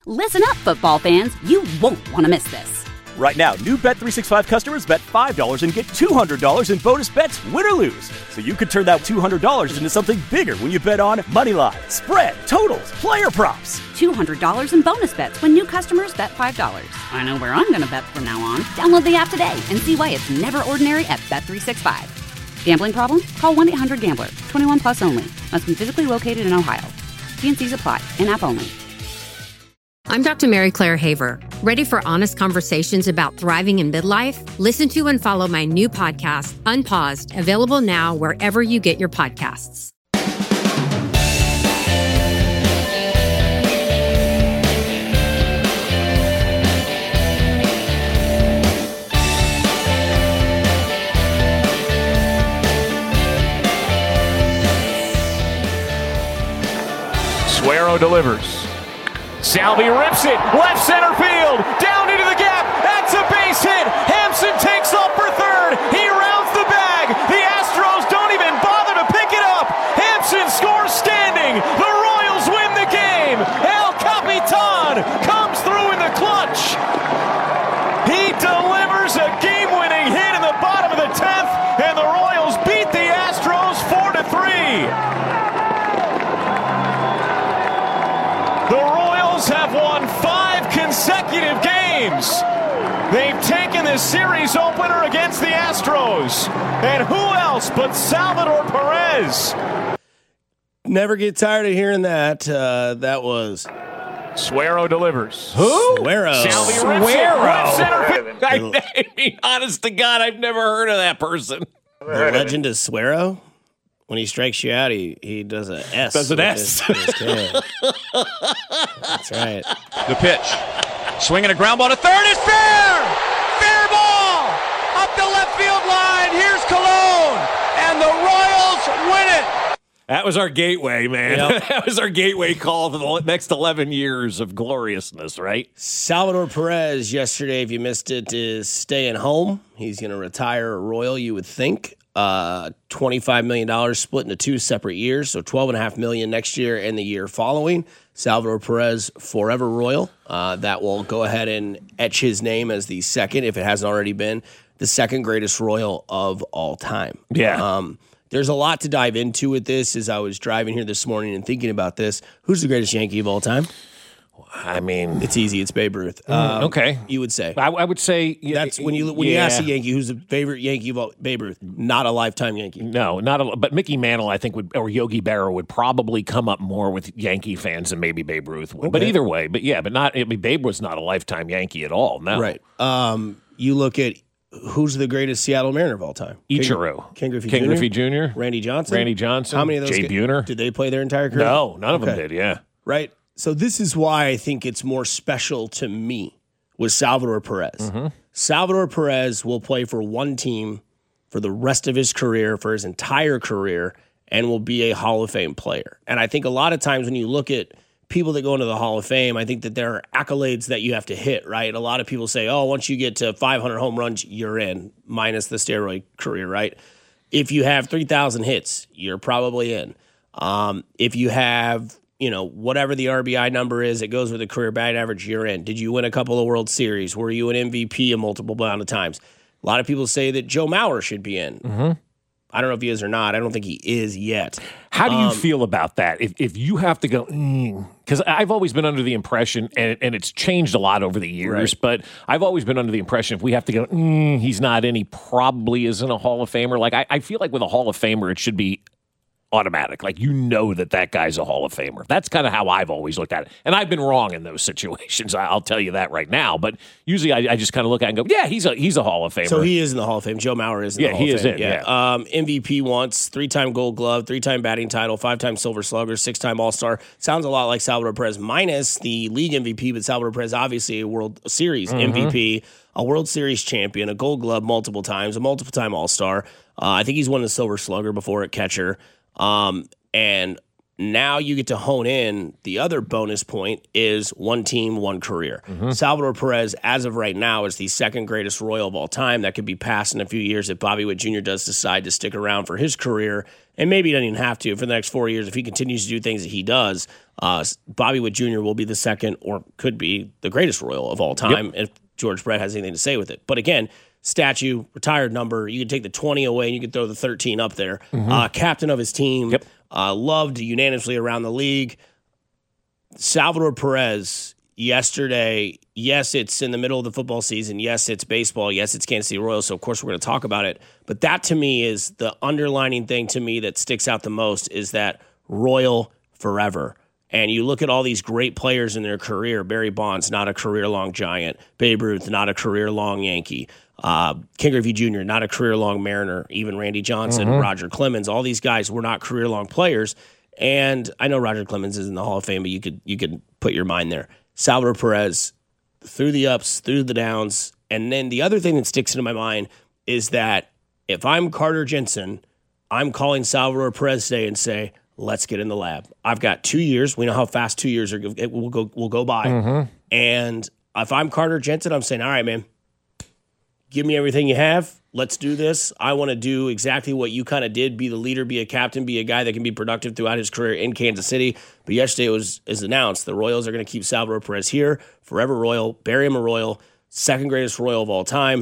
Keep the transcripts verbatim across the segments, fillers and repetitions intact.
Listen up, football fans. You won't want to miss this. Right now, new Bet three sixty-five customers bet five dollars and get two hundred dollars in bonus bets, win or lose. So you could turn that two hundred dollars into something bigger when you bet on money line, spread, totals, player props. two hundred dollars in bonus bets when new customers bet five dollars. I know where I'm going to bet from now on. Download the app today and see why it's never ordinary at Bet three sixty-five. Gambling problem? Call one eight hundred gambler. twenty-one plus only. Must be physically located in Ohio. T and C's apply. In-app only. I'm Doctor Mary Claire Haver. Ready for honest conversations about thriving in midlife? Listen to and follow my new podcast, Unpaused, available now wherever you get your podcasts. Suero delivers. Salvi rips it, left center field, down into the gap, that's a base hit, Hampson takes off for third, he rounds the bag, the Astros don't even bother to pick it up, Hampson scores standing, the Royals win the game, El Capitan comes through in the clutch, he delivers a game-winning hit in the bottom of the tenth, and the Royals beat the Astros four to three. Have won five consecutive games. They've taken the series opener against the Astros. And who else but Salvador Perez? Never get tired of hearing that. Uh, that was... Suero delivers. Who? Suero. Salvi Suero. I, I mean, honest to God, I've never heard of that person. The legend of Suero? When he strikes you out, he, he does an S. Does an S. His, his That's right. The pitch. Swinging a ground ball to third is fair! Fair ball! Up the left field line. Here's Colon. And the Royals win it. That was our gateway, man. Yep. That was our gateway call for the next eleven years of gloriousness, right? Salvador Perez yesterday, if you missed it, is staying home. He's going to retire a Royal, you would think. Uh, twenty-five million dollars split into two separate years, so twelve point five million dollars next year and the year following. Salvador Perez, forever Royal. Uh, that will go ahead and etch his name as the second, if it hasn't already been, the second greatest Royal of all time. Yeah. Um, there's a lot to dive into with this. As I was driving here this morning and thinking about this, who's the greatest Yankee of all time? I mean, it's easy. It's Babe Ruth. Mm, um, okay, you would say. I, I would say that's when you when yeah. you ask a Yankee who's the favorite Yankee of all. Babe Ruth, not a lifetime Yankee. No, not a. But Mickey Mantle, I think, would or Yogi Berra would probably come up more with Yankee fans than maybe Babe Ruth would. Okay. But either way, but yeah, but not. I mean, Babe was not a lifetime Yankee at all. No, right. Um, you look at who's the greatest Seattle Mariner of all time? Ichiro, Ken Griffey Ken Junior Griffey Junior, Randy Johnson, Randy Johnson. How many of those? Jay guys, Buhner. Did they play their entire career? No, none of okay. them did. Yeah, right. So this is why I think it's more special to me with Salvador Perez. Mm-hmm. Salvador Perez will play for one team for the rest of his career, for his entire career, and will be a Hall of Fame player. And I think a lot of times when you look at people that go into the Hall of Fame, I think that there are accolades that you have to hit, right? A lot of people say, oh, once you get to five hundred home runs, you're in, minus the steroid career, right? If you have three thousand hits, you're probably in. Um, if you have... you know, whatever the R B I number is, it goes with the career batting average you're in. Did you win a couple of World Series? Were you an M V P a multiple amount of times? A lot of people say that Joe Mauer should be in. Mm-hmm. I don't know if he is or not. I don't think he is yet. How do you um, feel about that? If if you have to go, because mm, I've always been under the impression, and, and it's changed a lot over the years, right. but I've always been under the impression if we have to go, mm, he's not in, he probably isn't a Hall of Famer. Like I, I feel like with a Hall of Famer, it should be automatic. Like, you know that that guy's a Hall of Famer. That's kind of how I've always looked at it. And I've been wrong in those situations. I'll tell you that right now. But usually I, I just kind of look at it and go, yeah, he's a he's a Hall of Famer. So he is in the Hall of Fame. Joe Mauer is in yeah, the Hall he of is Fame. In, yeah, yeah. Um, M V P once, three-time Gold Glove, three-time batting title, five-time Silver Slugger, six-time All-Star. Sounds a lot like Salvador Perez, minus the league M V P, but Salvador Perez obviously a World Series mm-hmm. M V P, a World Series champion, a Gold Glove multiple times, a multiple-time All-Star. Uh, I think he's won the Silver Slugger before at catcher. Um, and now you get to hone in. The other bonus point is one team, one career. Mm-hmm. Salvador Perez, as of right now, is the second greatest Royal of all time. That could be passed in a few years if Bobby Witt Junior does decide to stick around for his career. And maybe he doesn't even have to for the next four years. If he continues to do things that he does, uh, Bobby Witt Junior will be the second, or could be the greatest Royal of all time, yep. if George Brett has anything to say with it. But again, statue, retired number, you can take the twenty away and you can throw the thirteen up there. Mm-hmm. Uh, captain of his team, yep. uh, loved unanimously around the league. Salvador Perez, yesterday, yes, it's in the middle of the football season. Yes, it's baseball. Yes, it's Kansas City Royals. So, of course, we're going to talk about it. But that, to me, is the underlining thing to me that sticks out the most is that Royal forever. And you look at all these great players in their career. Barry Bonds, not a career-long Giant. Babe Ruth, not a career-long Yankee. Uh, Ken Griffey Junior, not a career-long Mariner. Even Randy Johnson, mm-hmm. Roger Clemens. All these guys were not career-long players. And I know Roger Clemens is in the Hall of Fame, but you could you could put your mind there. Salvador Perez, through the ups, through the downs. And then the other thing that sticks into my mind is that if I'm Carter Jensen, I'm calling Salvador Perez today and say, let's get in the lab. I've got two years. We know how fast two years are, it will go will go by. Mm-hmm. And if I'm Carter Jensen, I'm saying, all right, man, give me everything you have. Let's do this. I want to do exactly what you kind of did, be the leader, be a captain, be a guy that can be productive throughout his career in Kansas City. But yesterday it was is announced the Royals are going to keep Salvador Perez here, forever Royal, bury him a Royal, second greatest Royal of all time.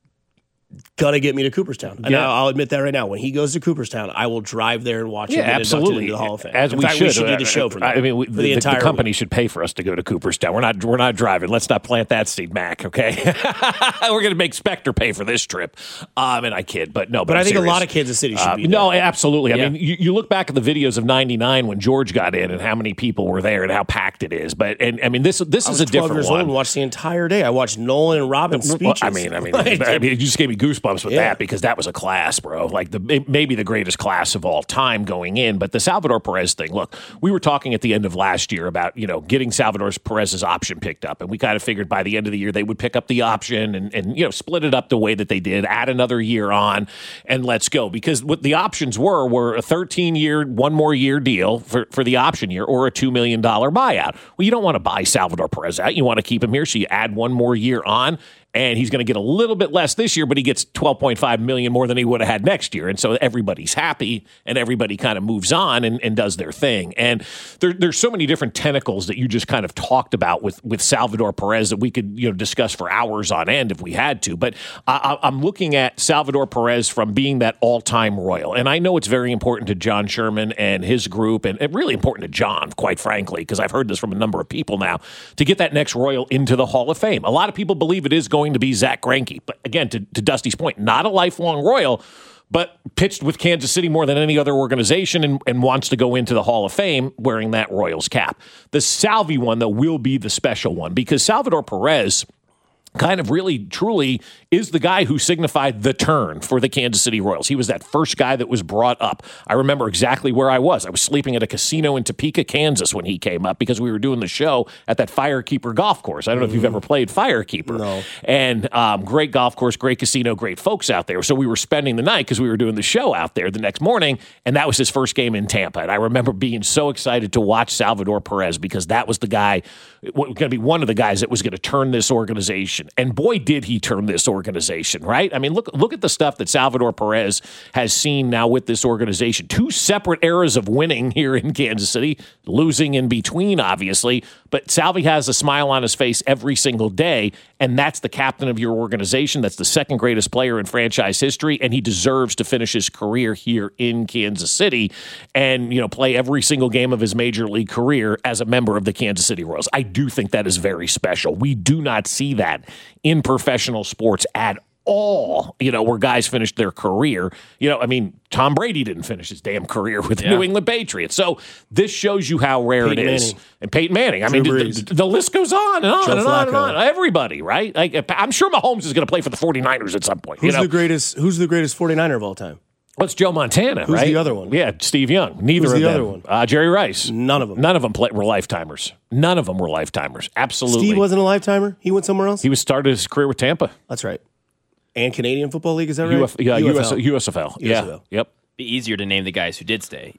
Gonna get me to Cooperstown. And yeah. I'll admit that right now. When he goes to Cooperstown, I will drive there and watch yeah, him get absolutely. inducted into the Hall of Fame. As in we fact, should. we should do the show for that. I mean, we, for the, the, entire the company week. should pay for us to go to Cooperstown. We're not. We're not driving. Let's not plant that seed, Mac. Okay, we're going to make Spectre pay for this trip. Um, and I kid, but no. But, but I I'm think serious. a lot of Kansas City should uh, be there. No, absolutely. I yeah. mean, you, you look back at the videos of ninety-nine when George got in and how many people were there and how packed it is. But and I mean, this this I is was a different twelve years one. old and watched the entire day. I watched Nolan and Robin's speeches. I mean, I mean, I mean, you just gave me goosebumps with yeah. that because that was a class, bro. Like the maybe the greatest class of all time going in. But the Salvador Perez thing, look, we were talking at the end of last year about, you know, getting Salvador Perez's option picked up. And we kind of figured by the end of the year they would pick up the option and, and, you know, split it up the way that they did, add another year on, and let's go. Because what the options were, were a thirteen-year, one more year deal for, for the option year or a two million dollars buyout. Well, you don't want to buy Salvador Perez out. You want to keep him here, so you add one more year on. And he's going to get a little bit less this year, but he gets twelve point five million dollars more than he would have had next year. And so everybody's happy and everybody kind of moves on and, and does their thing. And there, there's so many different tentacles that you just kind of talked about with, with Salvador Perez that we could, you know, discuss for hours on end if we had to. But I, I'm looking at Salvador Perez from being that all-time Royal. And I know it's very important to John Sherman and his group, and, and really important to John, quite frankly, because I've heard this from a number of people now, to get that next Royal into the Hall of Fame. A lot of people believe it is going to be Zach Greinke. But again, to, to Dusty's point, not a lifelong Royal, but pitched with Kansas City more than any other organization and, and wants to go into the Hall of Fame wearing that Royals cap. The Salvi one, though, will be the special one because Salvador Perez kind of really, truly is the guy who signified the turn for the Kansas City Royals. He was that first guy that was brought up. I remember exactly where I was. I was sleeping at a casino in Topeka, Kansas when he came up because we were doing the show at that Firekeeper golf course. I don't know mm-hmm. if you've ever played Firekeeper. No. And um, great golf course, great casino, great folks out there. So we were spending the night because we were doing the show out there the next morning, and that was his first game in Tampa. And I remember being so excited to watch Salvador Perez because that was the guy, going to be one of the guys that was going to turn this organization. And boy, did he turn this organization, right? I mean, look look at the stuff that Salvador Perez has seen now with this organization. Two separate eras of winning here in Kansas City, losing in between, obviously. But Salvi has a smile on his face every single day, and that's the captain of your organization. That's the second greatest player in franchise history, and he deserves to finish his career here in Kansas City and, you know, play every single game of his major league career as a member of the Kansas City Royals. I do think that is very special. We do not see that in professional sports at all, you know, where guys finished their career. You know, I mean, Tom Brady didn't finish his damn career with the yeah. New England Patriots. So this shows you how rare Peyton it is. Manning. And Peyton Manning. I Drew mean, the, the list goes on and on Joe and Flacco. on and on. Everybody, right? Like, I'm sure Mahomes is going to play for the 49ers at some point. Who's you know? the greatest? Who's the greatest forty-niner of all time? Well, it's Joe Montana, Who's right? the other one? Yeah, Steve Young. Neither Who's of the them. other one? Uh, Jerry Rice. None of them. None of them play, were lifetimers. None of them were lifetimers. Absolutely. Steve wasn't a lifetimer? He went somewhere else? He was started his career with Tampa. That's right. And Canadian Football League, is that right? U F, yeah, U F L. U S, U S F L. U S F L. Yeah. Yep. Be easier to name the guys who did stay. Yeah.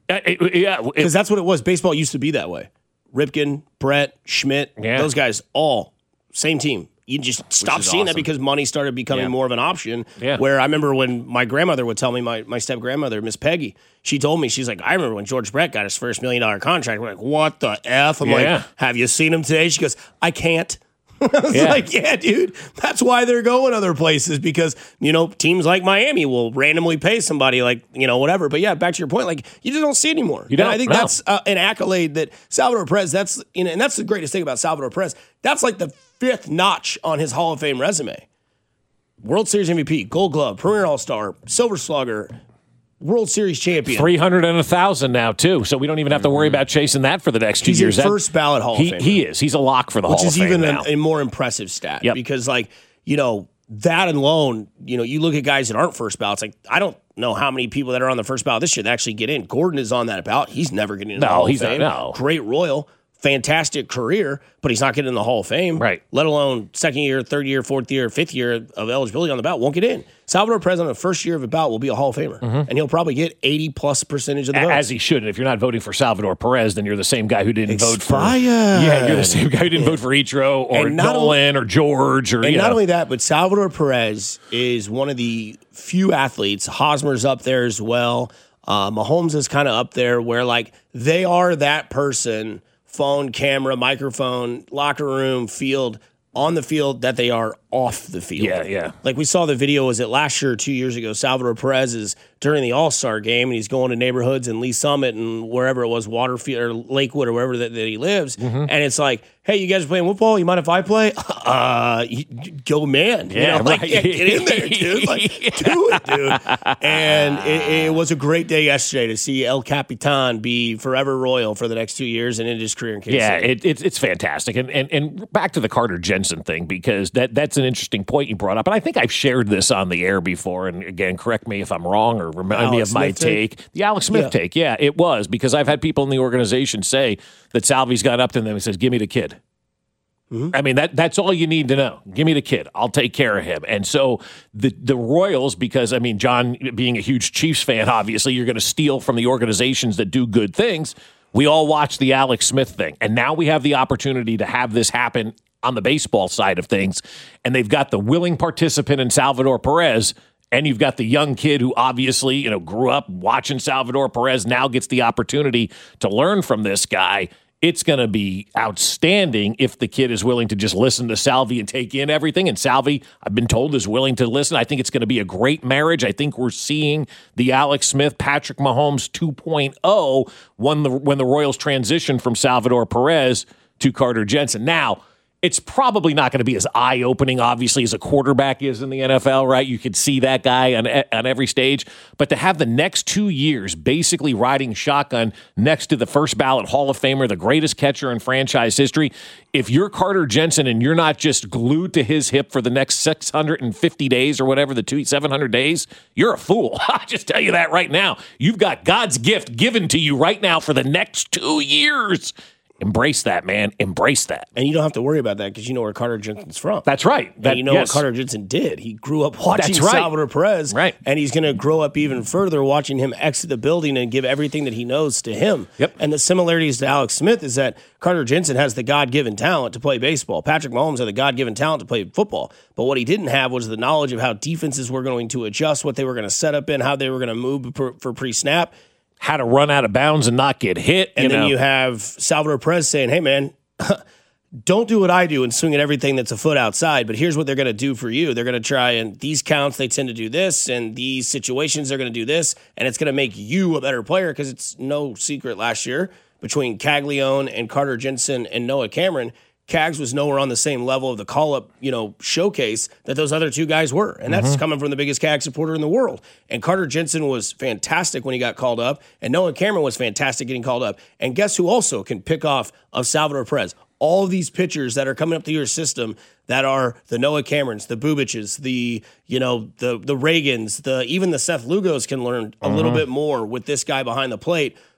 Uh, it, yeah, because that's what it was. Baseball used to be that way. Ripken, Brett, Schmidt, yeah. those guys all same team. You just stopped seeing awesome. that because money started becoming yeah. more of an option. Yeah. Where I remember when my grandmother would tell me, my, my step-grandmother, Miss Peggy, she told me, she's like, I remember when George Brett got his first million-dollar contract. We're like, what the F? I'm yeah. like, have you seen him today? She goes, I can't. I was yeah. like, yeah, dude, that's why they're going other places because, you know, teams like Miami will randomly pay somebody like, you know, whatever. But yeah, back to your point, like you just don't see it anymore. You don't, and I think no. that's uh, an accolade that Salvador Perez, that's, you know, and that's the greatest thing about Salvador Perez. That's like the fifth notch on his Hall of Fame resume. World Series M V P, Gold Glove, Premier All-Star, Silver Slugger, World Series champion. three hundred and one thousand now, too. So we don't even have to worry about chasing that for the next two He's years. He's first ballot Hall he, of Fame. He is. He's a lock for the Which Hall of Fame Which is even now. a, a more impressive stat. Yep. Because, like, you know, that alone, you know, you look at guys that aren't first ballots. Like, I don't know how many people that are on the first ballot this year that actually get in. Gordon is on that ballot. He's never getting in the no, Hall he's of Fame. Not, no. Great Royal. Fantastic career, but he's not getting in the Hall of Fame. Right. Let alone second year, third year, fourth year, fifth year of eligibility on the ballot. Won't get in. Salvador Perez on the first year of a ballot will be a Hall of Famer. Mm-hmm. And he'll probably get eighty plus percentage of the votes. As he should. And if you're not voting for Salvador Perez, then you're the same guy who didn't Expired. vote for. Yeah, you're the same guy who didn't yeah. vote for Ichiro or Nolan only, or George. Or, and you not know. only that, but Salvador Perez is one of the few athletes. Hosmer's up there as well. Uh, Mahomes is kind of up there where, like, they are that person. Phone, camera, microphone, locker room, field, on the field that they are off the field. Yeah, yeah. Like we saw the video, was it last year or two years ago? Salvador Perez is during the All-Star game, and he's going to neighborhoods in Lee Summit and wherever it was, Waterfield or Lakewood or wherever that, that he lives. Mm-hmm. And it's like, hey, you guys are playing football? You mind if I play? Uh, you, go man. Yeah, you know, like, right. yeah, get in there, dude. Like, do it, dude. And it, it was a great day yesterday to see El Capitan be forever Royal for the next two years and end his career in Kansas Yeah, City. it, it, it's fantastic. And, and and back to the Carter Jensen thing, because that that's an interesting point you brought up. And I think I've shared this on the air before. And again, correct me if I'm wrong or remind Alex me of Smith my take. take. The Alex Smith yeah. take, yeah, it was. Because I've had people in the organization say that Salvi's got up to them and says, give me the kid. Mm-hmm. I mean, that that's all you need to know. Give me the kid. I'll take care of him. And so the the Royals, because, I mean, John, being a huge Chiefs fan, obviously, you're going to steal from the organizations that do good things. We all watched the Alex Smith thing. And now we have the opportunity to have this happen on the baseball side of things. And they've got the willing participant in Salvador Perez, and you've got the young kid who obviously, you know, grew up watching Salvador Perez, now gets the opportunity to learn from this guy. It's going to be outstanding if the kid is willing to just listen to Salvi and take in everything. And Salvi, I've been told, is willing to listen. I think it's going to be a great marriage. I think we're seeing the Alex Smith, Patrick Mahomes two point oh when the, when the Royals transition from Salvador Perez to Carter Jensen. Now, it's probably not going to be as eye-opening, obviously, as a quarterback is in the N F L, right? You could see that guy on, on every stage. But to have the next two years basically riding shotgun next to the first ballot Hall of Famer, the greatest catcher in franchise history, if you're Carter Jensen and you're not just glued to his hip for the next six hundred fifty days or whatever, the two, seven hundred days, you're a fool. I'll just tell you that right now. You've got God's gift given to you right now for the next two years. Embrace that, man. Embrace that. And you don't have to worry about that because you know where Carter Jensen's from. That's right. That, and you know yes. what Carter Jensen did. He grew up watching That's right. Salvador Perez. Right. And he's going to grow up even further watching him exit the building and give everything that he knows to him. Yep. And the similarities to Alex Smith is that Carter Jensen has the God-given talent to play baseball. Patrick Mahomes had the God-given talent to play football. But what he didn't have was the knowledge of how defenses were going to adjust, what they were going to set up in, how they were going to move for, for pre-snap. How to run out of bounds and not get hit. And you then know. you have Salvador Perez saying, hey, man, don't do what I do and swing at everything that's a foot outside, but here's what they're going to do for you. They're going to try, and these counts, they tend to do this, and these situations, they're going to do this, and it's going to make you a better player because it's no secret last year between Caglione and Carter Jensen and Noah Cameron, Cags was nowhere on the same level of the call-up, you know, showcase that those other two guys were. And that's mm-hmm. coming from the biggest Cag supporter in the world. And Carter Jensen was fantastic when he got called up. And Noah Cameron was fantastic getting called up. And guess who also can pick off of Salvador Perez? All of these pitchers that are coming up to your system that are the Noah Camerons, the Bubiches, the, you know, the the Reagans, the even the Seth Lugos can learn a mm-hmm. little bit more with this guy behind the plate.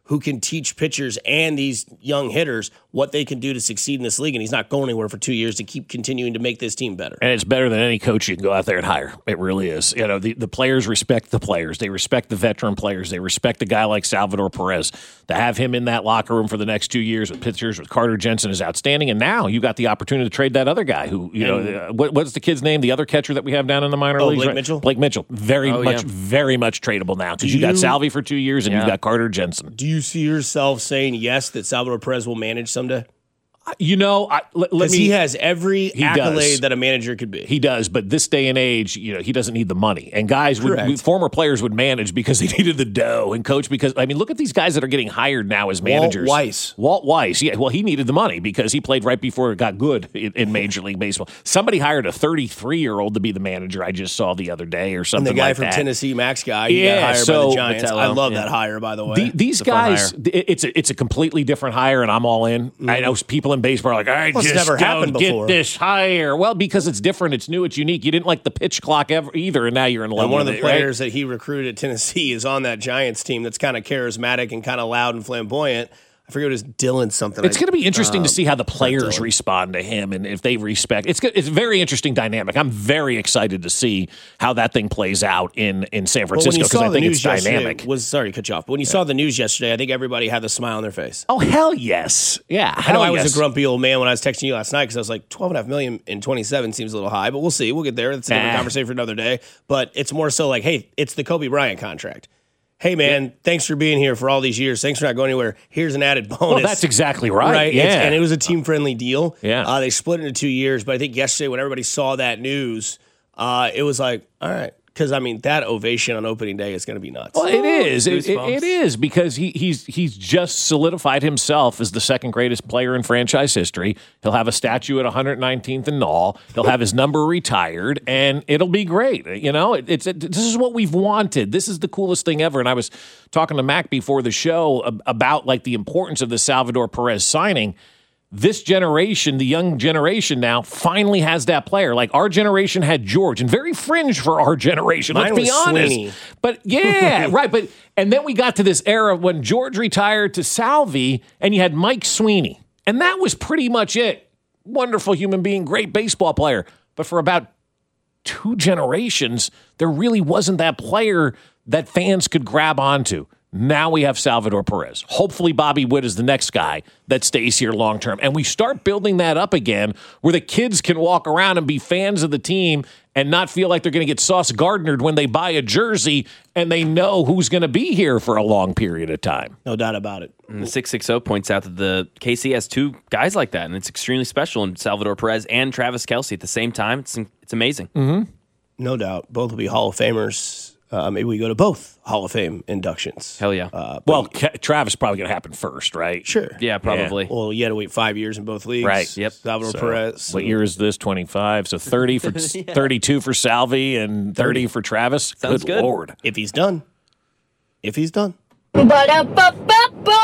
who can teach pitchers and these young hitters what they can do to succeed in this league. And he's not going anywhere for two years to keep continuing to make this team better. And it's better than any coach you can go out there and hire. It really is. You know, the, the players respect the players. They respect the veteran players. They respect a guy like Salvador Perez. To have him in that locker room for the next two years with pitchers, with Carter Jensen is outstanding. And now you got the opportunity to trade that other guy who, you and, know, uh, what, what's the kid's name? The other catcher that we have down in the minor oh, leagues? Blake right? Mitchell? Blake Mitchell. Very oh, much, yeah. very much tradable now because you, you got Salvi for two years and yeah. you got Carter Jensen. Do you see yourself saying yes that Salvador Perez will manage someday? You know, I, let, let me. He has every he accolade does. that a manager could be. He does, but this day and age, you know, he doesn't need the money. And guys, would, we, former players would manage because they needed the dough, and coach because I mean, look at these guys that are getting hired now as managers. Walt Weiss. Walt Weiss, yeah. Well, he needed the money because he played right before it got good in, in Major League Baseball. Somebody hired a thirty-three-year-old to be the manager. I just saw the other day or something. And the guy like from that. Tennessee, Max guy, he yeah, got hired so, by the Giants. Vitello, I love yeah. that hire, by the way. The, these it's guys, it's a it's a completely different hire, and I'm all in. Mm-hmm. I know people in baseball are like, I well, just never happened don't before. Get this higher. Well, because it's different, it's new, it's unique. You didn't like the pitch clock ever either, and now you're in love and one with of the it, players right? that he recruited at Tennessee is on that Giants team that's kind of charismatic and kind of loud and flamboyant. I forget what his Dylan something. It's going to be interesting um, to see how the players respond to him and if they respect. It's it's a very interesting dynamic. I'm very excited to see how that thing plays out in, in San Francisco because I think it's dynamic. Was sorry to cut you off, but when you yeah. saw the news yesterday, I think everybody had the smile on their face. Oh hell yes, yeah. I know I yes. was a grumpy old man when I was texting you last night because I was like, twelve and a half million in twenty-seven seems a little high, but we'll see. We'll get there. That's a different ah. conversation for another day. But it's more so like, hey, it's the Kobe Bryant contract. Hey, man, yeah. thanks for being here for all these years. Thanks for not going anywhere. Here's an added bonus. Well, that's exactly right. Right? Yeah. It's, and it was a team-friendly deal. Yeah. Uh, they split into two years, but I think yesterday when everybody saw that news, uh, it was like, all right. Because, I mean, that ovation on opening day is going to be nuts. Well, it is. It, it, it is because he, he's he's just solidified himself as the second greatest player in franchise history. He'll have a statue at one hundred nineteenth and Knoll. He'll have his number retired, and it'll be great. You know, it, it's it, this is what we've wanted. This is the coolest thing ever. And I was talking to Mac before the show about, like, the importance of the Salvador Perez signing. This generation, the young generation now, finally has that player. Like our generation had George, and very fringe for our generation. Mine let's be was honest. Sweeney. But yeah, right. But and then we got to this era when George retired to Salvi, and you had Mike Sweeney, and that was pretty much it. Wonderful human being, great baseball player. But for about two generations, there really wasn't that player that fans could grab onto. Now we have Salvador Perez. Hopefully Bobby Witt is the next guy that stays here long term. And we start building that up again where the kids can walk around and be fans of the team and not feel like they're going to get Sauce Gardnered when they buy a jersey and they know who's going to be here for a long period of time. No doubt about it. And the six sixty points out that the K C has two guys like that, and it's extremely special in Salvador Perez and Travis Kelce at the same time. It's it's amazing. Mm-hmm. No doubt. Both will be Hall of Famers. Uh, maybe we go to both Hall of Fame inductions. Hell yeah. Uh, well, Ke- Travis probably going to happen first, right? Sure. Yeah, probably. Yeah. Well, you had to wait five years in both leagues. Right. Yep. Salvador so, Perez. What year is this? twenty-five. So thirty for yeah. thirty-two for Salvi and thirty for Travis. Sounds good, good. Lord. If he's done. If he's done. Ba-da-ba-ba-ba,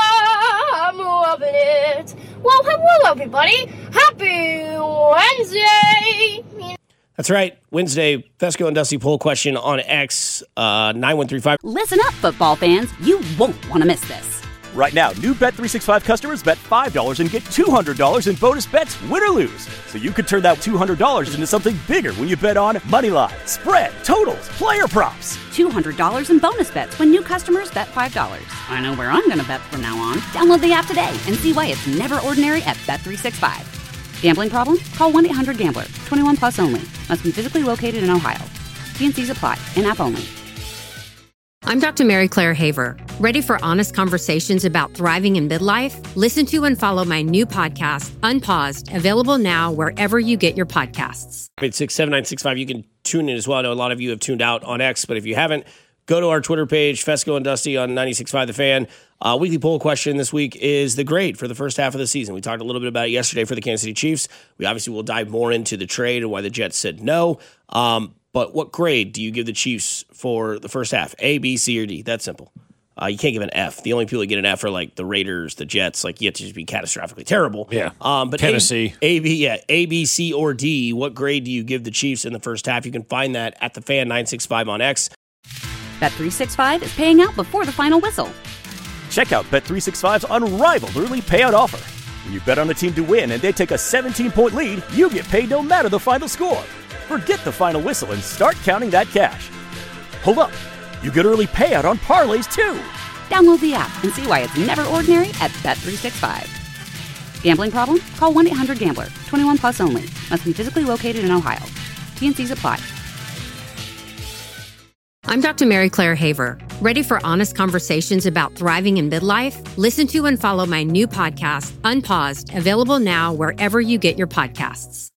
I'm loving it. Well, hello, everybody. Happy Wednesday. That's right. Wednesday, Fesco and Dusty poll question on X, uh, nine one three five. Listen up, football fans. You won't want to miss this. Right now, new Bet three sixty-five customers bet five dollars and get two hundred dollars in bonus bets, win or lose. So you could turn that two hundred dollars into something bigger when you bet on Moneyline, spread, totals, player props. two hundred dollars in bonus bets when new customers bet five dollars. I know where I'm going to bet from now on. Download the app today and see why it's never ordinary at Bet three sixty-five. Gambling problem? Call one eight hundred gambler. twenty-one plus only. Must be physically located in Ohio. T and C's apply. In-app only. I'm Doctor Mary Claire Haver. Ready for honest conversations about thriving in midlife? Listen to and follow my new podcast, Unpaused, available now wherever you get your podcasts. eight six seven nine six five. You can tune in as well. I know a lot of you have tuned out on X, but if you haven't, go to our Twitter page, Fesco and Dusty on ninety-six point five The Fan. Uh, weekly poll question this week is the grade for the first half of the season. We talked a little bit about it yesterday for the Kansas City Chiefs. We obviously will dive more into the trade and why the Jets said no. Um, but what grade do you give the Chiefs for the first half? A, B, C, or D? That's simple. Uh, you can't give an F. The only people that get an F are like the Raiders, the Jets. Like you have to just be catastrophically terrible. Yeah. Um, but Tennessee. A, A, B, yeah, A, B, C, or D. What grade do you give the Chiefs in the first half? You can find that at the Fan nine sixty-five on X. Bet three sixty-five is paying out before the final whistle. Check out Bet three sixty-five's unrivaled early payout offer. When you bet on a team to win and they take a seventeen-point lead, you get paid no matter the final score. Forget the final whistle and start counting that cash. Hold up. You get early payout on parlays, too. Download the app and see why it's never ordinary at Bet three sixty-five. Gambling problem? Call one eight hundred gambler. twenty-one plus only. Must be physically located in Ohio. T N Cs apply. I'm Doctor Mary Claire Haver. Ready for honest conversations about thriving in midlife? Listen to and follow my new podcast, Unpaused, available now wherever you get your podcasts.